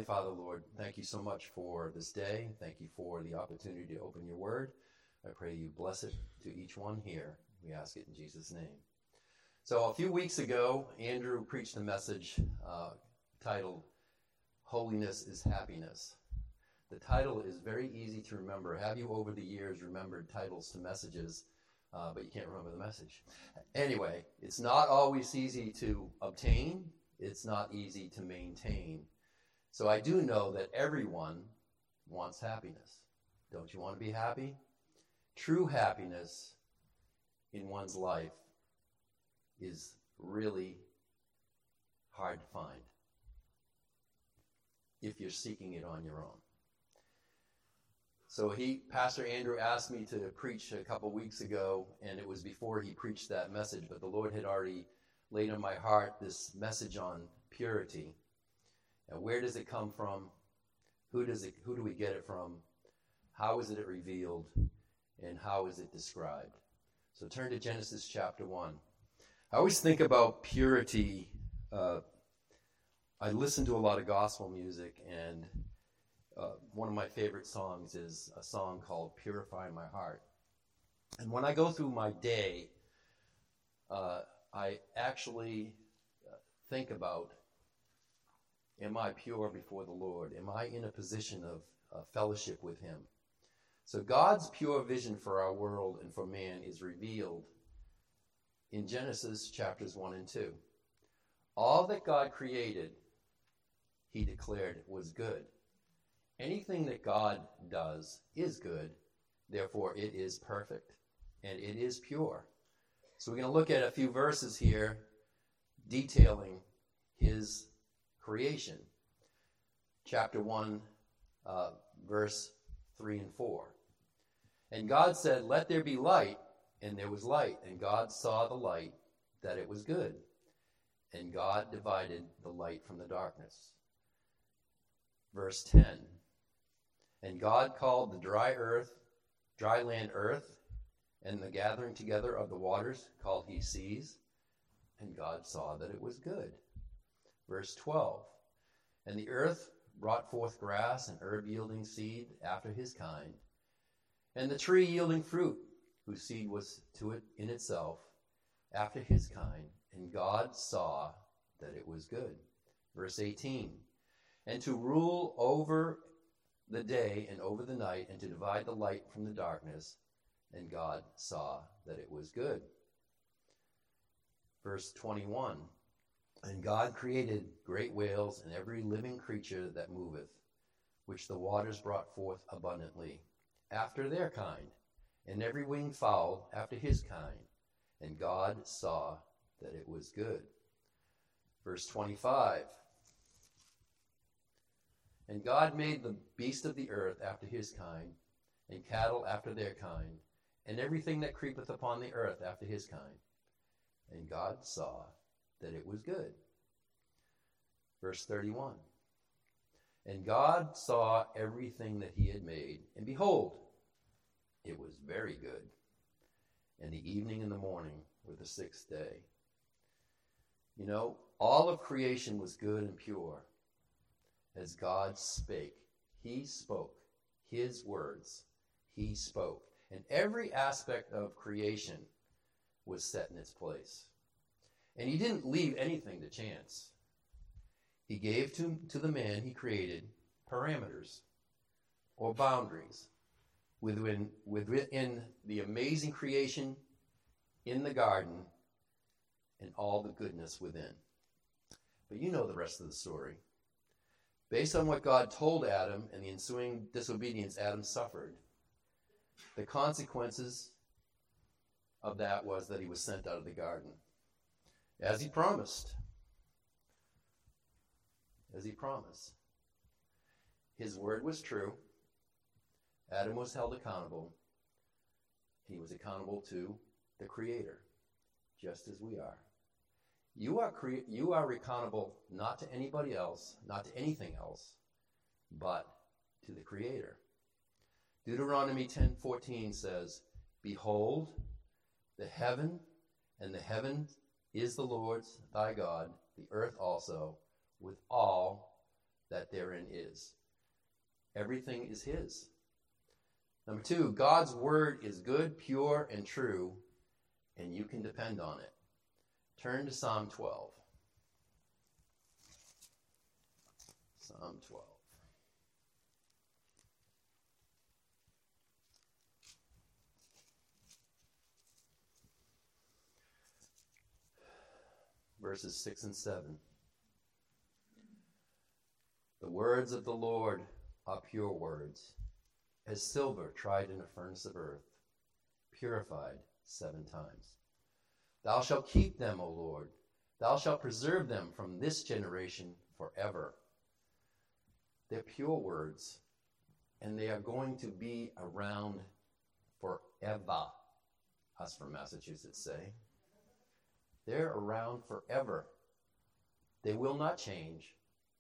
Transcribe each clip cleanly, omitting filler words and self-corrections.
Heavenly Father, Lord, thank you so much for this day. Thank you for the opportunity to open your word. I pray you bless it to each one here. We ask it in Jesus' name. So a few weeks ago, Andrew preached a message titled, Holiness is Happiness. The title is very easy to remember. Have you over the years remembered titles to messages, but you can't remember the message? Anyway, it's not always easy to obtain. It's not easy to maintain. So I do know that everyone wants happiness. Don't you want to be happy? True happiness in one's life is really hard to find if you're seeking it on your own. So Pastor Andrew asked me to preach a couple weeks ago, and it was before he preached that message, but the Lord had already laid on my heart this message on purity. And where does it come from? Who do we get it from? How is it revealed? And how is it described? So turn to Genesis chapter 1. I always think about purity. I listen to a lot of gospel music, and one of my favorite songs is a song called Purify My Heart. And when I go through my day, I actually think about, am I pure before the Lord? Am I in a position of fellowship with him? So God's pure vision for our world and for man is revealed in Genesis chapters 1 and 2. All that God created, he declared was good. Anything that God does is good, therefore it is perfect and it is pure. So we're going to look at a few verses here detailing his creation. Chapter 1, verse 3 and 4. And God said, let there be light, and there was light. And God saw the light, that it was good. And God divided the light from the darkness. Verse 10. And God called the dry land earth, and the gathering together of the waters called he seas. And God saw that it was good. Verse 12. And the earth brought forth grass and herb yielding seed after his kind, and the tree yielding fruit, whose seed was to it in itself, after his kind. And God saw that it was good. Verse 18. And to rule over the day and over the night, and to divide the light from the darkness. And God saw that it was good. Verse 21. And God created great whales and every living creature that moveth, which the waters brought forth abundantly, after their kind, and every winged fowl after his kind. And God saw that it was good. Verse 25. And God made the beast of the earth after his kind, and cattle after their kind, and everything that creepeth upon the earth after his kind. And God saw that it was good. Verse 31. And God saw everything that he had made, and behold, it was very good. And the evening and the morning were the sixth day. You know, all of creation was good and pure. As God spake, he spoke. His words, he spoke. And every aspect of creation was set in its place. And he didn't leave anything to chance. He gave to the man he created parameters or boundaries within the amazing creation in the garden and all the goodness within. But you know the rest of the story. Based on what God told Adam and the ensuing disobedience Adam suffered, the consequences of that was that he was sent out of the garden. As he promised. As he promised. His word was true. Adam was held accountable. He was accountable to the Creator, just as we are. You are accountable not to anybody else, not to anything else, but to the Creator. Deuteronomy 10:14 says, Behold, the heaven and the heavens is the Lord's thy God, the earth also, with all that therein is. Everything is his. Number 2, God's word is good, pure, and true, and you can depend on it. Turn to Psalm 12. Psalm 12. Verses 6 and 7. The words of the Lord are pure words, as silver tried in a furnace of earth, purified 7 times. Thou shalt keep them, O Lord. Thou shalt preserve them from this generation forever. They're pure words, and they are going to be around forever, us from Massachusetts say. They're around forever. They will not change,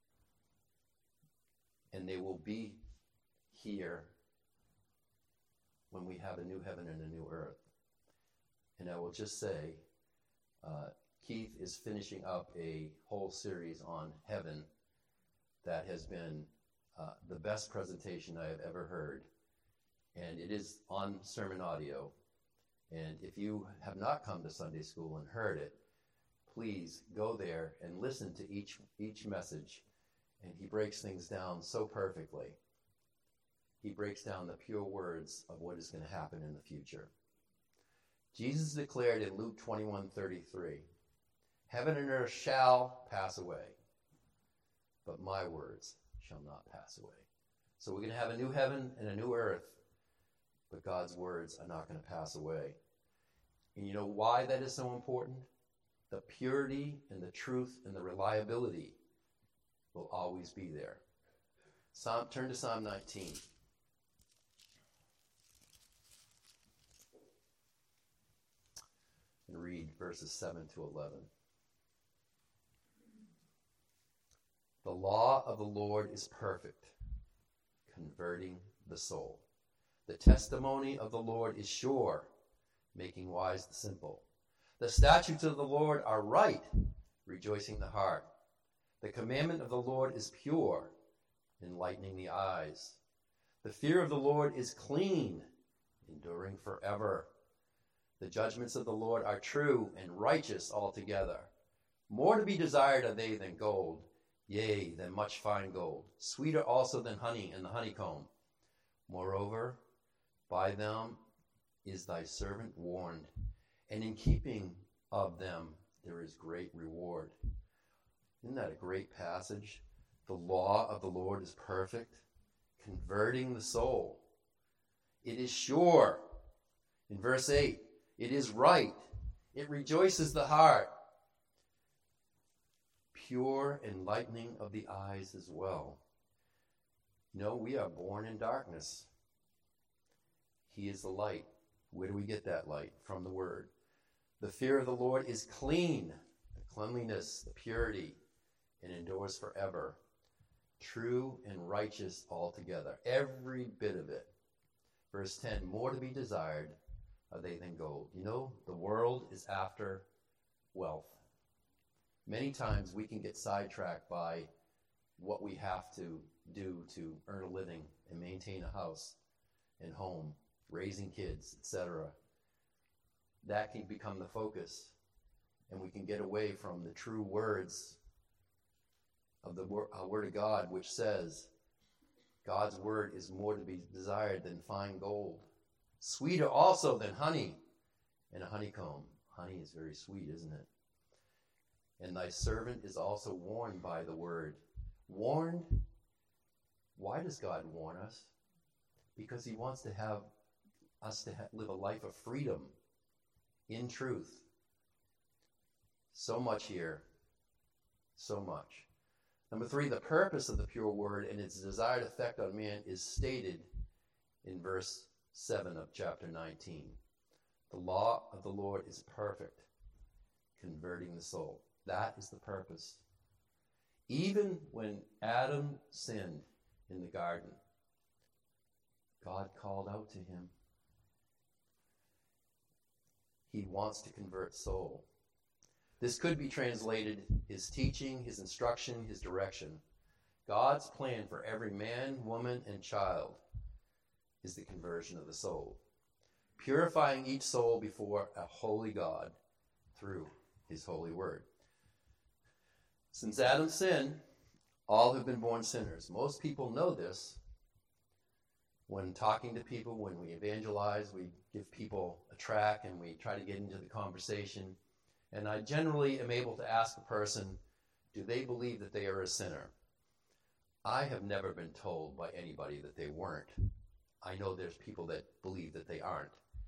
and they will be here when we have a new heaven and a new earth. And I will just say, Keith is finishing up a whole series on heaven that has been the best presentation I have ever heard. And it is on sermon audio. And if you have not come to Sunday school and heard it, please go there and listen to each message. And he breaks things down so perfectly. He breaks down the pure words of what is going to happen in the future. Jesus declared in Luke 21:33, heaven and earth shall pass away, but my words shall not pass away. So we're going to have a new heaven and a new earth, but God's words are not going to pass away. And you know why that is so important? The purity and the truth and the reliability will always be there. Turn to Psalm 19. And read verses 7 to 11. The law of the Lord is perfect, converting the soul. The testimony of the Lord is sure, making wise the simple. The statutes of the Lord are right, rejoicing the heart. The commandment of the Lord is pure, enlightening the eyes. The fear of the Lord is clean, enduring forever. The judgments of the Lord are true and righteous altogether. More to be desired are they than gold, yea, than much fine gold, sweeter also than honey and the honeycomb. Moreover, by them is thy servant warned, and in keeping of them there is great reward. Isn't that a great passage? The law of the Lord is perfect, converting the soul. It is sure. In verse 8, it is right. It rejoices the heart. Pure, enlightening of the eyes as well. You know, we are born in darkness. He is the light. Where do we get that light? From the Word. The fear of the Lord is clean, the cleanliness, the purity, and endures forever. True and righteous altogether, every bit of it. Verse 10, more to be desired are they than gold. You know, the world is after wealth. Many times we can get sidetracked by what we have to do to earn a living and maintain a house and home, raising kids, etc. That can become the focus, and we can get away from the true words of the Word of God, which says God's Word is more to be desired than fine gold, sweeter also than honey and a honeycomb. Honey is very sweet, isn't it? And thy servant is also warned by the Word. Warned? Why does God warn us? Because he wants to have us to live a life of freedom in truth. So much here. So much. Number 3, the purpose of the pure word and its desired effect on man is stated in verse 7 of chapter 19. The law of the Lord is perfect, converting the soul. That is the purpose. Even when Adam sinned in the garden, God called out to him. He wants to convert soul. This could be translated his teaching, his instruction, his direction. God's plan for every man, woman, and child is the conversion of the soul, purifying each soul before a holy God through his holy word. Since Adam's sin, all have been born sinners. Most people know this. When talking to people, when we evangelize, we give people a track and we try to get into the conversation. And I generally am able to ask a person, do they believe that they are a sinner? I have never been told by anybody that they weren't. I know there's people that believe that they aren't,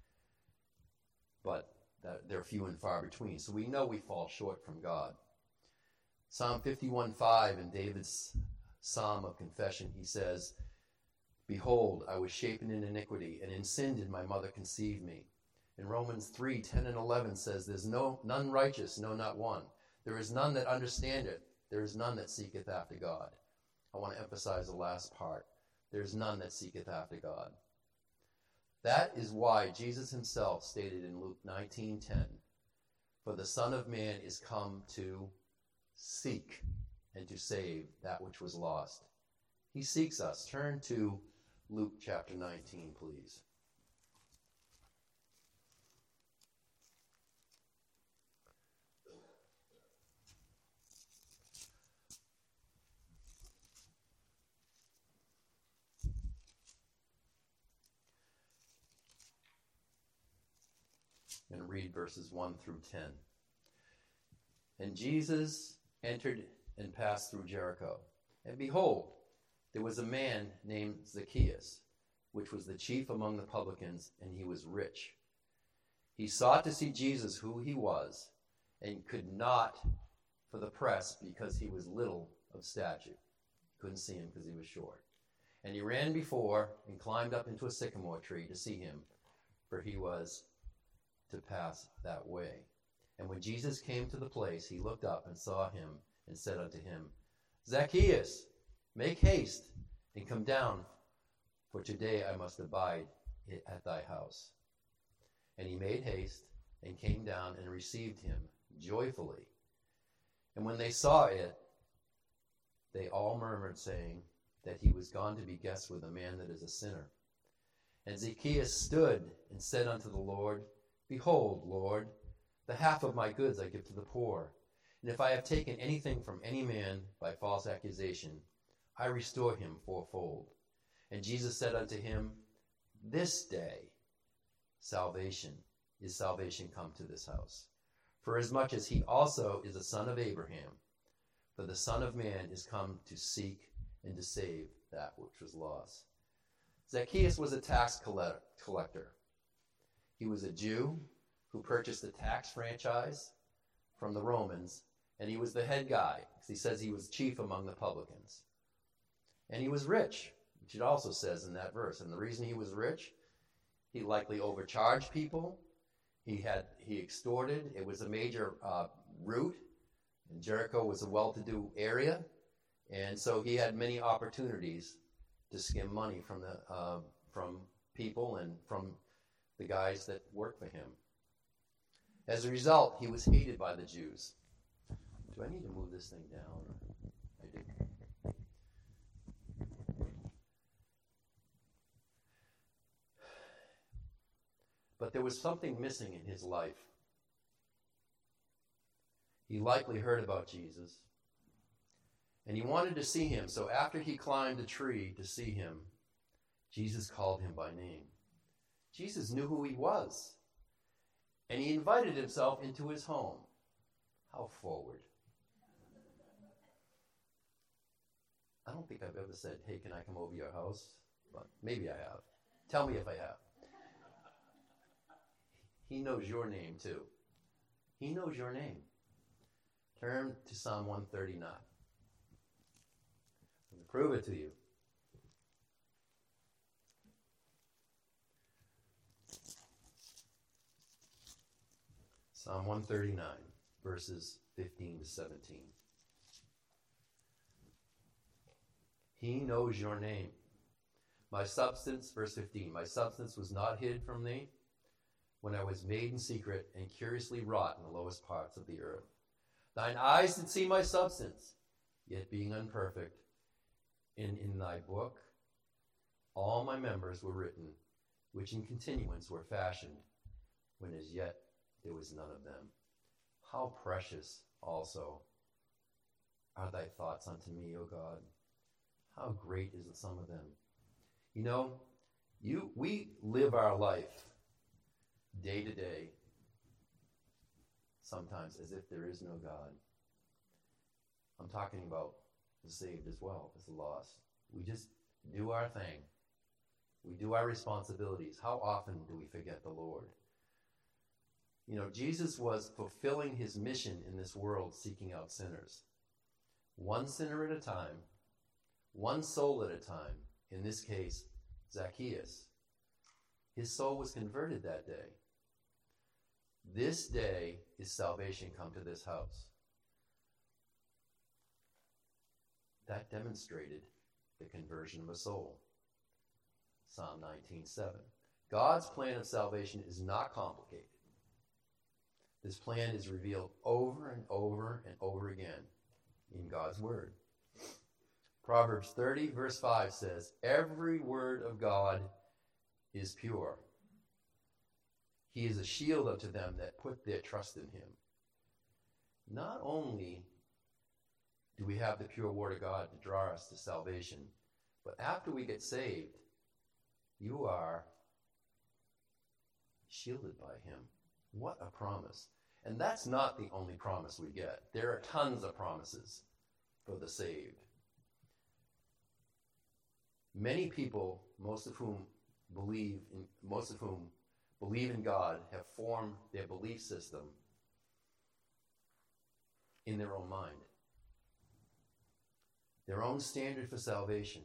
but they're few and far between. So we know we fall short from God. Psalm 51:5 in David's psalm of confession, he says, "Behold, I was shapen in iniquity, and in sin did my mother conceive me." In Romans 3:10 and 11 says, "There's none righteous, no, not one. There is none that understandeth. There is none that seeketh after God." I want to emphasize the last part. There is none that seeketh after God. That is why Jesus himself stated in Luke 19:10, "For the Son of Man is come to seek and to save that which was lost." He seeks us. Turn to Luke chapter 19, please. And read verses 1 through 10. "And Jesus entered and passed through Jericho. And behold, there was a man named Zacchaeus, which was the chief among the publicans, and he was rich. He sought to see Jesus, who he was, and could not for the press, because he was little of stature." Couldn't see him because he was short. "And he ran before and climbed up into a sycamore tree to see him, for he was to pass that way. And when Jesus came to the place, he looked up and saw him and said unto him, Zacchaeus, make haste and come down, for today I must abide at thy house. And he made haste and came down and received him joyfully. And when they saw it, they all murmured, saying that he was gone to be guest with a man that is a sinner. And Zacchaeus stood and said unto the Lord, Behold, Lord, the half of my goods I give to the poor. And if I have taken anything from any man by false accusation, I restore him fourfold. And Jesus said unto him, This day salvation come to this house, for as much as he also is a son of Abraham. For the Son of Man is come to seek and to save that which was lost. Zacchaeus was a tax collector. He was a Jew who purchased a tax franchise from the Romans, and he was the head guy, because he says he was chief among the publicans. And he was rich, which it also says in that verse. And the reason he was rich, he likely overcharged people. He extorted. It was a major route, and Jericho was a well-to-do area, and so he had many opportunities to skim money from people and from the guys that worked for him. As a result, he was hated by the Jews. Do I need to move this thing down? I do. But there was something missing in his life. He likely heard about Jesus, and he wanted to see him. So after he climbed a tree to see him, Jesus called him by name. Jesus knew who he was, and he invited himself into his home. How forward. I don't think I've ever said, hey, can I come over your house? But maybe I have. Tell me if I have. He knows your name too. He knows your name. Turn to Psalm 139. I'm going to prove it to you. Psalm 139, verses 15 to 17. He knows your name. My substance, verse 15, my substance was not hid from thee when I was made in secret and curiously wrought in the lowest parts of the earth. Thine eyes did see my substance, yet being unperfect, And in thy book all my members were written, which in continuance were fashioned, when as yet there was none of them. How precious also are thy thoughts unto me, O God. How great is the sum of them. You know, we live our life day to day, sometimes as if there is no God. I'm talking about the saved as well as the lost. We just do our thing. We do our responsibilities. How often do we forget the Lord? You know, Jesus was fulfilling his mission in this world, seeking out sinners. One sinner at a time, one soul at a time. In this case, Zacchaeus. His soul was converted that day. This day is salvation come to this house. That demonstrated the conversion of a soul. Psalm 19:7. God's plan of salvation is not complicated. This plan is revealed over and over and over again in God's Word. Proverbs 30, verse 5 says, every word of God is pure. He is a shield unto them that put their trust in him. Not only do we have the pure word of God to draw us to salvation, but after we get saved, you are shielded by him. What a promise. And that's not the only promise we get. There are tons of promises for the saved. Many people, most of whom believe in God, have formed their belief system in their own mind. Their own standard for salvation.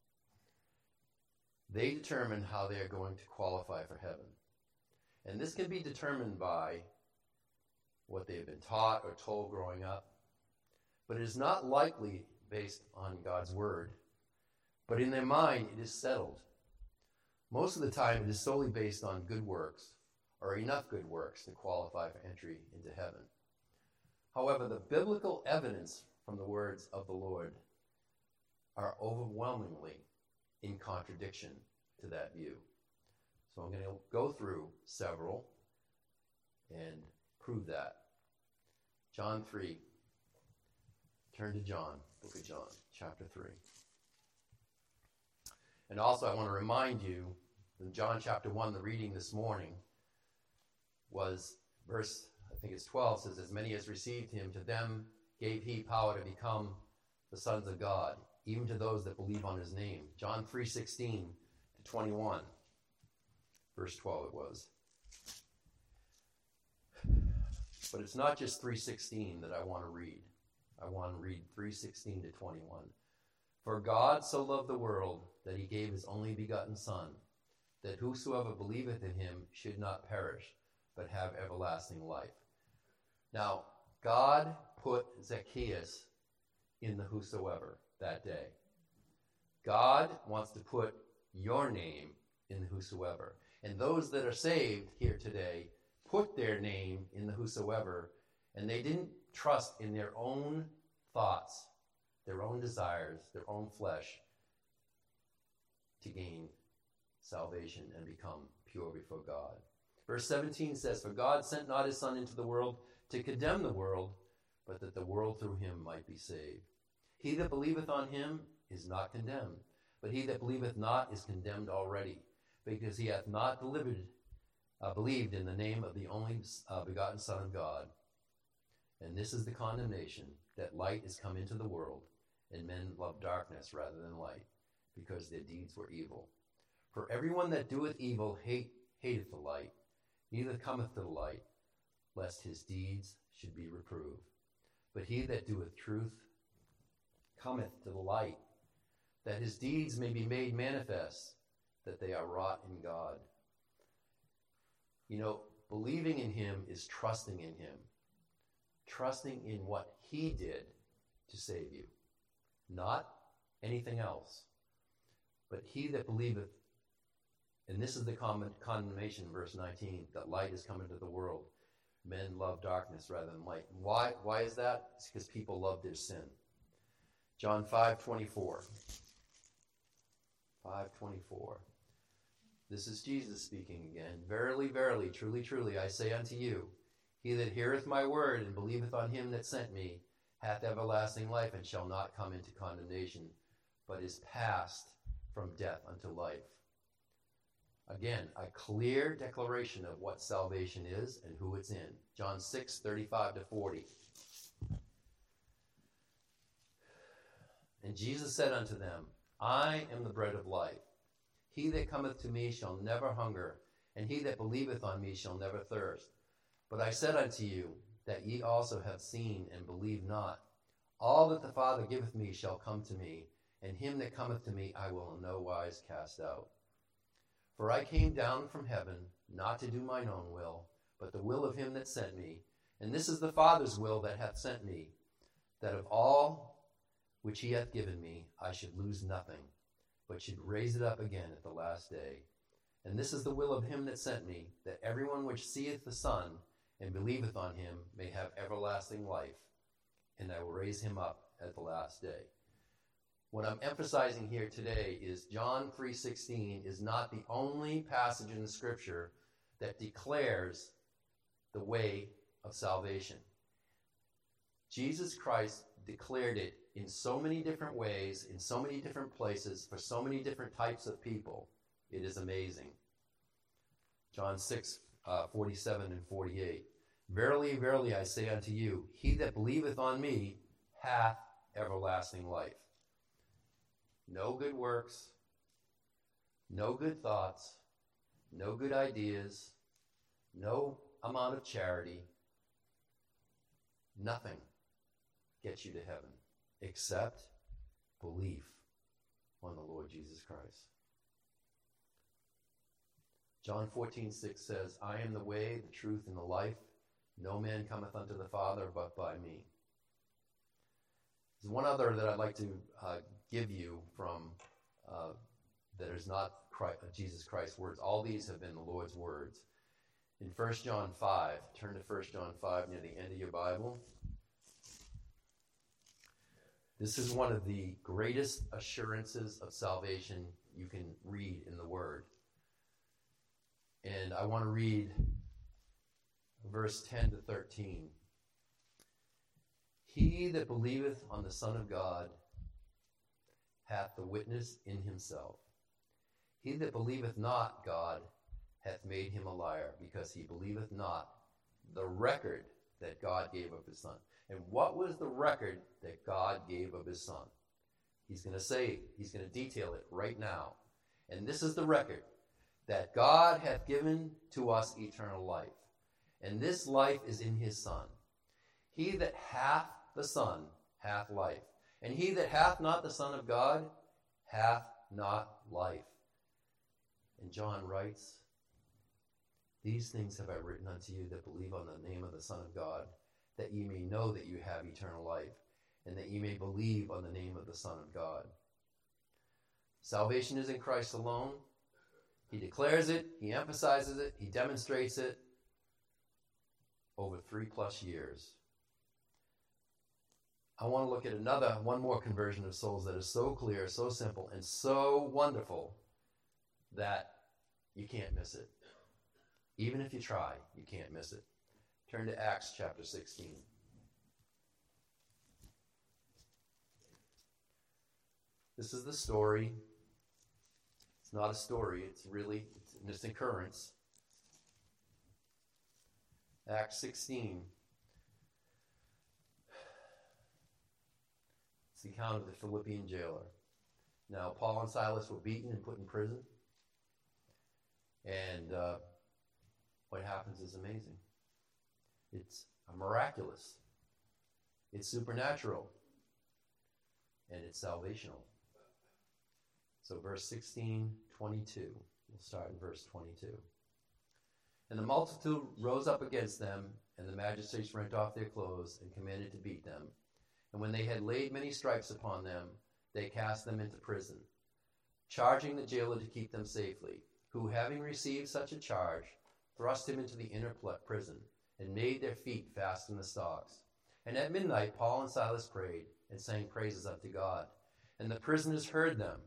They determine how they are going to qualify for heaven. And this can be determined by what they have been taught or told growing up. But it is not likely based on God's word. But in their mind, it is settled. Most of the time, it is solely based on good works, or enough good works to qualify for entry into heaven. However, the biblical evidence from the words of the Lord are overwhelmingly in contradiction to that view. So I'm going to go through several and prove that. John 3. Turn to John, book of John, chapter 3. And also I want to remind you, in John chapter 1, the reading this morning was verse, I think it's 12, says, as many as received him, to them gave he power to become the sons of God, even to those that believe on his name. John 3:16 to 21, verse 12 it was. But it's not just 3:16 that I want to read. I want to read 3:16 to 21. For God so loved the world that he gave his only begotten Son, that whosoever believeth in him should not perish, but have everlasting life. Now, God put Zacchaeus in the whosoever that day. God wants to put your name in the whosoever. And those that are saved here today put their name in the whosoever, and they didn't trust in their own thoughts, their own desires, their own flesh to gain salvation and become pure before God. Verse 17 says, for God sent not his Son into the world to condemn the world, but that the world through him might be saved. He that believeth on him is not condemned, but he that believeth not is condemned already, because he hath not believed in the name of the only begotten Son of God. And this is the condemnation, that light is come into the world, and men love darkness rather than light, because their deeds were evil. For everyone that doeth evil hateth the light, neither cometh to the light, lest his deeds should be reproved. But he that doeth truth cometh to the light, that his deeds may be made manifest, that they are wrought in God. You know, believing in him is trusting in him. Trusting in what he did to save you. Not anything else. But he that believeth, and this is the condemnation, verse 19, that light is come into the world. Men love darkness rather than light. Why is that? It's because people love their sin. John 5:24. 5:24. This is Jesus speaking again. Verily, verily, truly, truly, I say unto you, he that heareth my word and believeth on him that sent me hath everlasting life, and shall not come into condemnation, but is passed from death unto life. Again, a clear declaration of what salvation is and who it's in. John 6:35-40. And Jesus said unto them, I am the bread of life. He that cometh to me shall never hunger, and he that believeth on me shall never thirst. But I said unto you, that ye also have seen and believe not. All that the Father giveth me shall come to me, and him that cometh to me I will in no wise cast out. For I came down from heaven, not to do mine own will, but the will of him that sent me. And this is the Father's will that hath sent me, that of all which he hath given me I should lose nothing, but should raise it up again at the last day. And this is the will of him that sent me, that everyone which seeth the Son and believeth on him may have everlasting life, and I will raise him up at the last day. What I'm emphasizing here today is John 3:16 is not the only passage in the Scripture that declares the way of salvation. Jesus Christ declared it in so many different ways, in so many different places, for so many different types of people. It is amazing. John 6:47-48. Verily, verily, I say unto you, he that believeth on me hath everlasting life. No good works, no good thoughts, no good ideas, no amount of charity, nothing gets you to heaven except belief on the Lord Jesus Christ. John 14:6 says, I am the way, the truth, and the life. No man cometh unto the Father but by me. There's one other that I'd like to give you from that is not Jesus Christ's words. All these have been the Lord's words. In 1 John 5, turn to 1 John 5 near the end of your Bible. This is one of the greatest assurances of salvation you can read in the Word. And I want to read verse 10-13. He that believeth on the Son of God hath the witness in himself. He that believeth not God hath made him a liar, because he believeth not the record that God gave of his Son. And what was the record that God gave of his Son? He's going to detail it right now. And this is the record, that God hath given to us eternal life. And this life is in his Son. He that hath the Son hath life. And he that hath not the Son of God hath not life. And John writes, these things have I written unto you that believe on the name of the Son of God, that ye may know that you have eternal life, and that ye may believe on the name of the Son of God. Salvation is in Christ alone. He declares it, he emphasizes it, he demonstrates it over 3+ years. I want to look at one more conversion of souls that is so clear, so simple, and so wonderful that you can't miss it. Even if you try, you can't miss it. Turn to Acts chapter 16. This is the story. It's not a story, it's an occurrence. Acts 16. It's the account of the Philippian jailer. Now, Paul and Silas were beaten and put in prison. And what happens is amazing. It's miraculous. It's supernatural. And it's salvational. So verse 16, 22. We'll start in verse 22. And the multitude rose up against them, and the magistrates rent off their clothes and commanded to beat them. And when they had laid many stripes upon them, they cast them into prison, charging the jailer to keep them safely, who, having received such a charge, thrust him into the inner prison, and made their feet fast in the stocks. And at midnight Paul and Silas prayed, and sang praises unto God. And the prisoners heard them.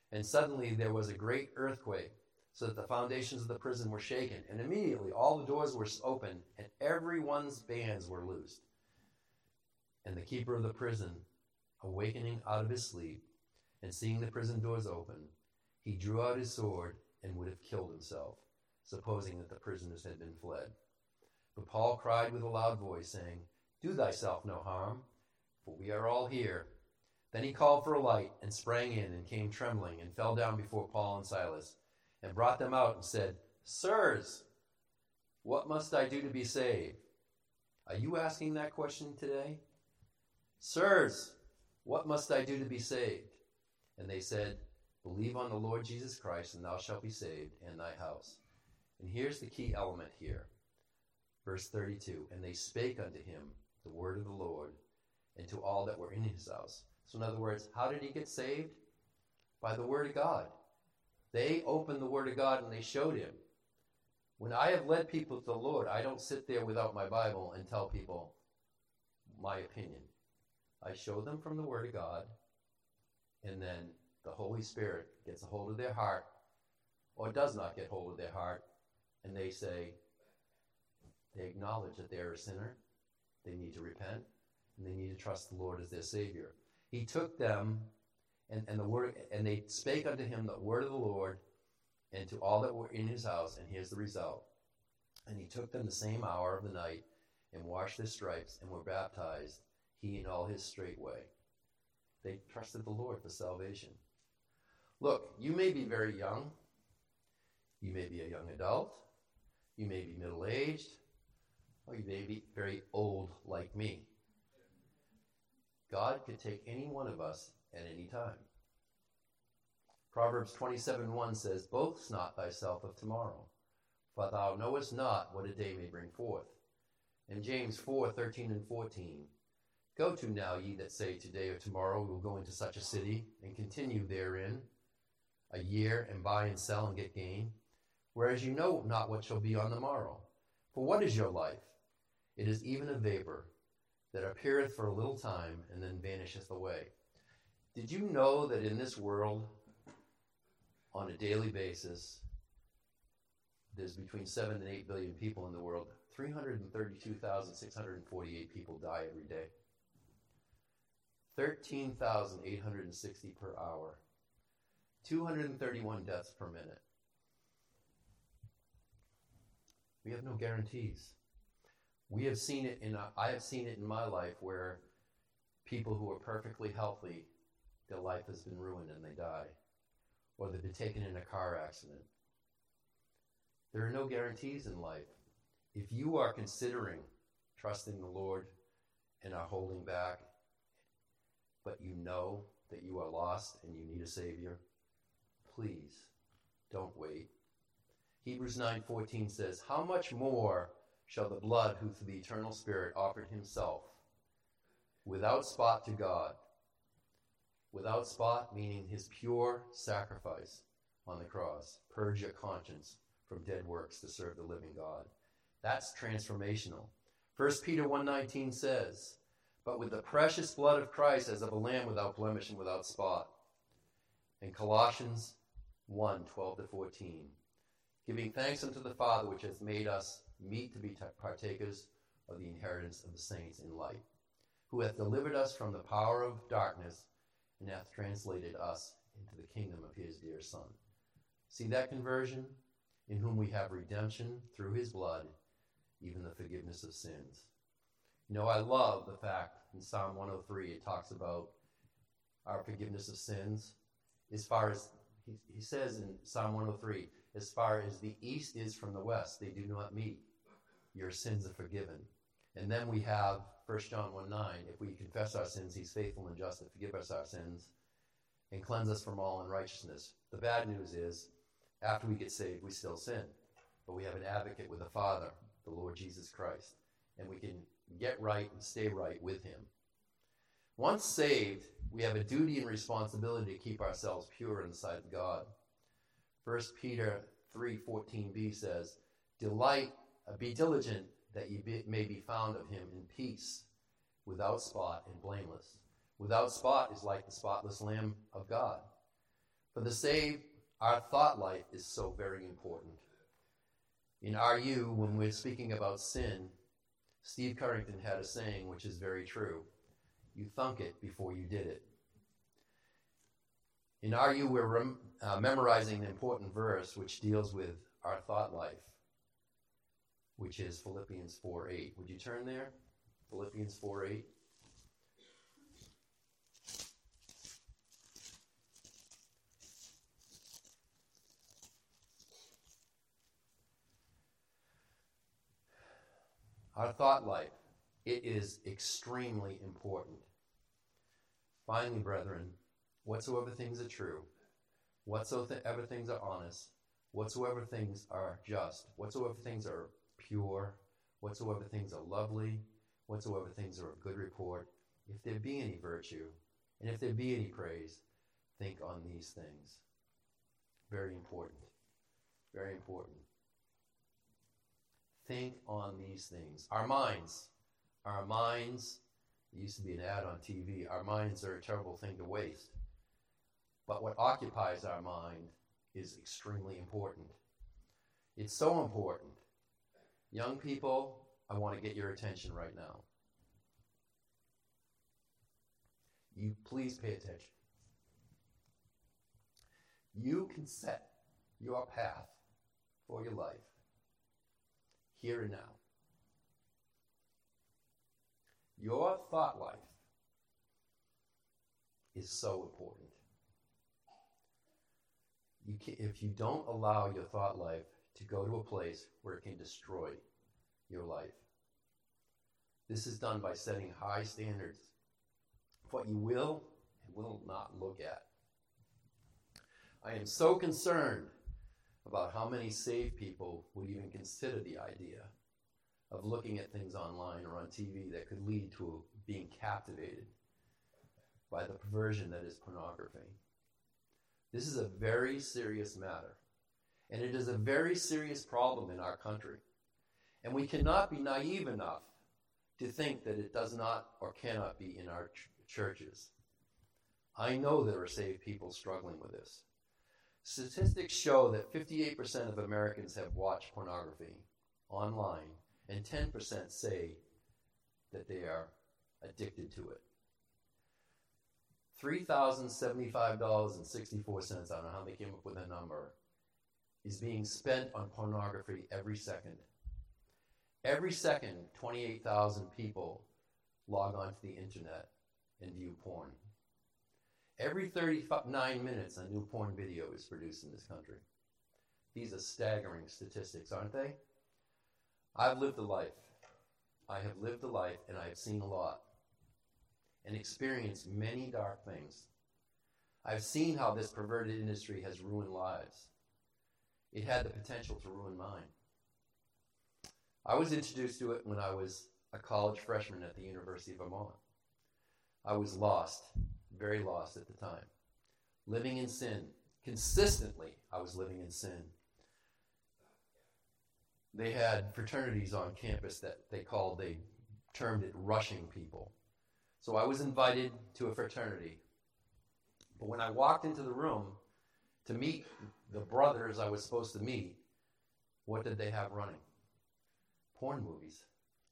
And suddenly there was a great earthquake, so that the foundations of the prison were shaken. And immediately all the doors were opened, and everyone's bands were loosed. And the keeper of the prison, awakening out of his sleep, and seeing the prison doors open, he drew out his sword and would have killed himself, supposing that the prisoners had been fled. But Paul cried with a loud voice, saying, "Do thyself no harm, for we are all here." Then he called for a light and sprang in and came trembling and fell down before Paul and Silas and brought them out and said, "Sirs, what must I do to be saved?" Are you asking that question today? "Sirs, what must I do to be saved?" And they said, "Believe on the Lord Jesus Christ, and thou shalt be saved, and thy house." And here's the key element here. Verse 32, and they spake unto him the word of the Lord, and to all that were in his house. So in other words, how did he get saved? By the word of God. They opened the word of God and they showed him. When I have led people to the Lord, I don't sit there without my Bible and tell people my opinion. I show them from the word of God, and then the Holy Spirit gets a hold of their heart, or does not get hold of their heart, and they say, they acknowledge that they're a sinner, they need to repent, and they need to trust the Lord as their Savior. He took them, and they spake unto him the word of the Lord, and to all that were in his house, and here's the result. And he took them the same hour of the night, and washed their stripes, and were baptized, he and all his straightway. They trusted the Lord for salvation. Look, you may be very young. You may be a young adult. You may be middle-aged. Or you may be very old like me. God could take any one of us at any time. Proverbs 27:1 says, "Boast not thyself of tomorrow, for thou knowest not what a day may bring forth." And James 4:13 and 14, "Go to now, ye that say, today or tomorrow we will go into such a city, and continue therein a year, and buy and sell and get gain, whereas you know not what shall be on the morrow. For what is your life? It is even a vapor that appeareth for a little time, and then vanisheth away." Did you know that in this world, on a daily basis, there's between 7 and 8 billion people in the world. 332,648 people die every day. 13,860 per hour. 231 deaths per minute. We have no guarantees. I have seen it in my life where people who are perfectly healthy, their life has been ruined and they die. Or they've been taken in a car accident. There are no guarantees in life. If you are considering trusting the Lord and are holding back, but you know that you are lost and you need a Savior, please don't wait. Hebrews 9:14 says, "How much more shall the blood who through the eternal Spirit offered himself without spot to God," without spot meaning his pure sacrifice on the cross, "purge your conscience from dead works to serve the living God." That's transformational. 1 Peter 1:19 says, "But with the precious blood of Christ as of a lamb without blemish and without spot." And Colossians 1:12-14, "Giving thanks unto the Father which has made us meet to be partakers of the inheritance of the saints in light, who hath delivered us from the power of darkness and hath translated us into the kingdom of his dear Son." See that conversion? "In whom we have redemption through his blood, even the forgiveness of sins." You know, I love the fact in Psalm 103 it talks about our forgiveness of sins. As far as, he says in Psalm 103, as far as the east is from the west, they do not meet. Your sins are forgiven. And then we have 1 John 1:9, if we confess our sins, he's faithful and just to forgive us our sins and cleanse us from all unrighteousness. The bad news is, after we get saved, we still sin. But we have an advocate with the Father, the Lord Jesus Christ. And we can get right and stay right with him. Once saved, we have a duty and responsibility to keep ourselves pure in the sight of God. 1 Peter 3:14b says, "Be diligent that ye may be found of him in peace, without spot and blameless." Without spot is like the spotless Lamb of God. For the saved, our thought life is so very important. In RU, when we're speaking about sin, Steve Currington had a saying which is very true. You thunk it before you did it. In RU, we're memorizing an important verse which deals with our thought life, which is Philippians 4:8. Would you turn there? Philippians 4:8. Our thought life, it is extremely important. Finally, brethren, whatsoever things are true, whatsoever things are honest, whatsoever things are just, whatsoever things are pure, whatsoever things are lovely, whatsoever things are of good report, if there be any virtue, and if there be any praise, think on these things. Very important. Very important. Think on these things. Our minds, there used to be an ad on TV, our minds are a terrible thing to waste. But what occupies our mind is extremely important. It's so important. Young people, I want to get your attention right now. You please pay attention. You can set your path for your life here and now. Your thought life is so important. If you don't allow your thought life to go to a place where it can destroy your life, this is done by setting high standards of what you will and will not look at. I am so concerned about how many saved people would even consider the idea of looking at things online or on TV that could lead to being captivated by the perversion that is pornography. This is a very serious matter, and it is a very serious problem in our country. And we cannot be naive enough to think that it does not or cannot be in our churches. I know there are saved people struggling with this. Statistics show that 58% of Americans have watched pornography online, and 10% say that they are addicted to it. $3,075.64, I don't know how they came up with a number, is being spent on pornography every second. Every second, 28,000 people log onto the internet and view porn. Every 39 minutes, a new porn video is produced in this country. These are staggering statistics, aren't they? I've lived a life. I have lived a life, and I have seen a lot and experienced many dark things. I've seen how this perverted industry has ruined lives. It had the potential to ruin mine. I was introduced to it when I was a college freshman at the University of Vermont. I was lost, very lost at the time, living in sin. Consistently, I was living in sin. They had fraternities on campus that they termed it rushing people. So I was invited to a fraternity. But when I walked into the room to meet the brothers I was supposed to meet, what did they have running? Porn movies.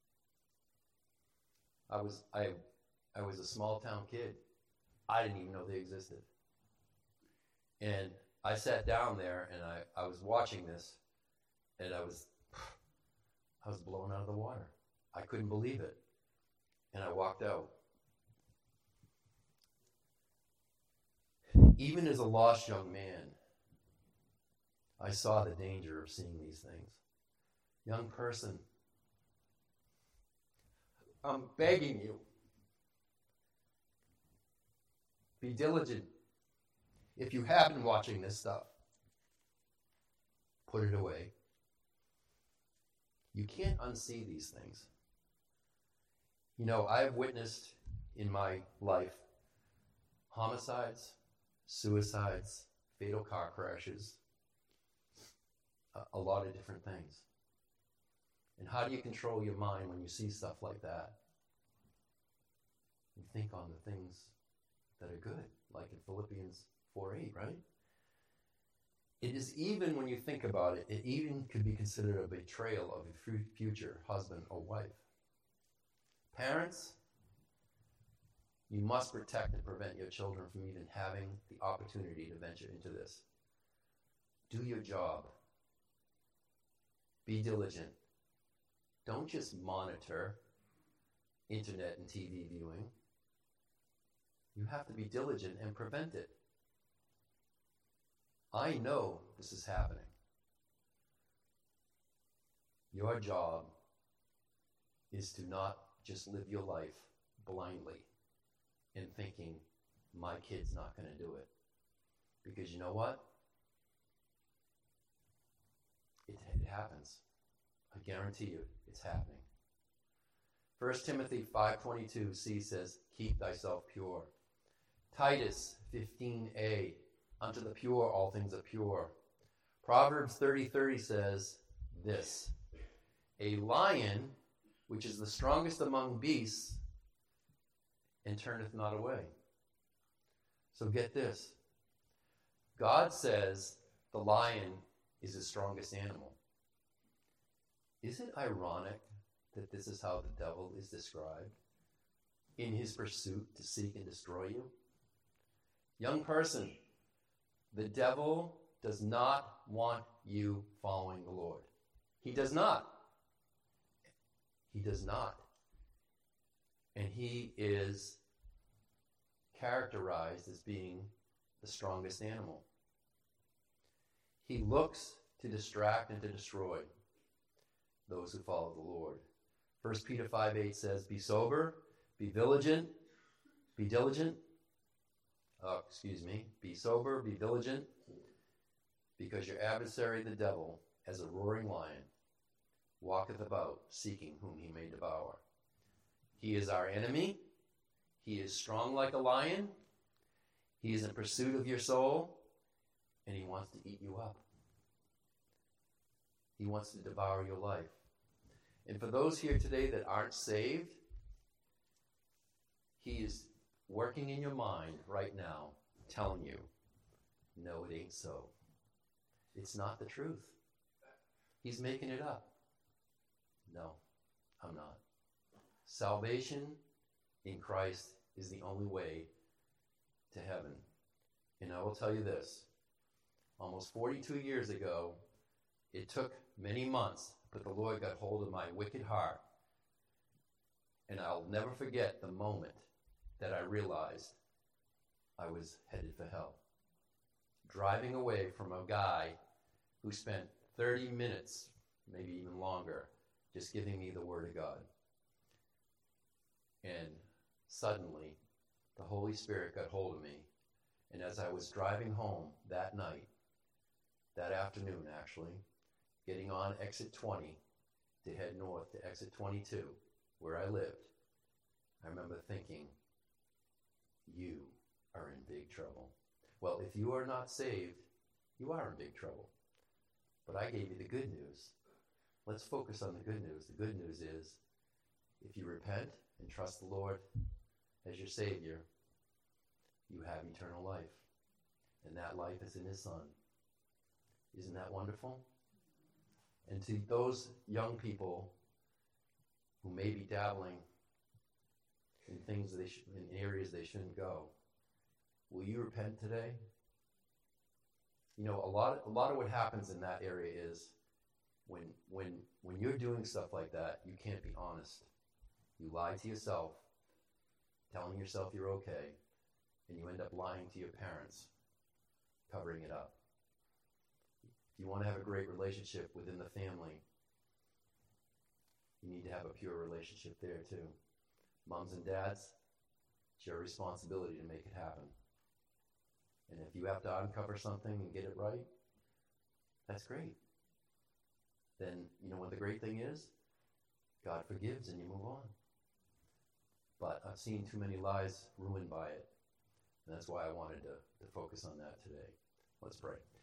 I was a small town kid. I didn't even know they existed. And I sat down there and I was watching this, and I was blown out of the water. I couldn't believe it. And I walked out. Even as a lost young man, I saw the danger of seeing these things. Young person, I'm begging you, be diligent. If you have been watching this stuff, put it away. You can't unsee these things. You know, I have witnessed in my life homicides, suicides, fatal car crashes, a lot of different things. And how do you control your mind when you see stuff like that? You think on the things that are good, like in Philippians 4:8, right? It is, even when you think about it, it even could be considered a betrayal of a future husband or wife. Parents, you must protect and prevent your children from even having the opportunity to venture into this. Do your job. Be diligent. Don't just monitor internet and TV viewing. You have to be diligent and prevent it. I know this is happening. Your job is to not just live your life blindly in thinking, my kid's not going to do it. Because you know what? It happens. I guarantee you, it's happening. 1 Timothy 5:22c says, keep thyself pure. Titus 15a, unto the pure all things are pure. Proverbs 30:30 says this, a lion, which is the strongest among beasts, and turneth not away. So get this. God says the lion is the strongest animal. Is it ironic that this is how the devil is described in his pursuit to seek and destroy you? Young person, the devil does not want you following the Lord. He does not. He does not. And he is characterized as being the strongest animal. He looks to distract and to destroy those who follow the Lord. 1 Peter 5:8 says, be sober, be vigilant, be diligent. Be sober, be vigilant, because your adversary the devil, as a roaring lion, walketh about, seeking whom he may devour. He is our enemy. He is strong like a lion. He is in pursuit of your soul, and he wants to eat you up. He wants to devour your life. And for those here today that aren't saved, he is working in your mind right now, telling you, no, it ain't so. It's not the truth. He's making it up. No, I'm not. Salvation in Christ is the only way to heaven. And I will tell you this, almost 42 years ago, it took many months, but the Lord got hold of my wicked heart. And I'll never forget the moment that I realized I was headed for hell. Driving away from a guy who spent 30 minutes, maybe even longer, just giving me the Word of God. And suddenly, the Holy Spirit got hold of me. And as I was driving home that night, that afternoon actually, getting on exit 20 to head north to exit 22, where I lived, I remember thinking, you are in big trouble. Well, if you are not saved, you are in big trouble. But I gave you the good news. Let's focus on the good news. The good news is, if you repent and trust the Lord as your Savior, you have eternal life. And that life is in His Son. Isn't that wonderful? And to those young people who may be dabbling in things in areas they shouldn't go, will you repent today? You know, a lot of what happens in that area is when you're doing stuff like that, you can't be honest. You lie to yourself, telling yourself you're okay, and you end up lying to your parents, covering it up. If you want to have a great relationship within the family, you need to have a pure relationship there too. Moms and dads, it's your responsibility to make it happen. And if you have to uncover something and get it right, that's great. Then, you know what the great thing is? God forgives and you move on. But I've seen too many lives ruined by it. And that's why I wanted to focus on that today. Let's pray.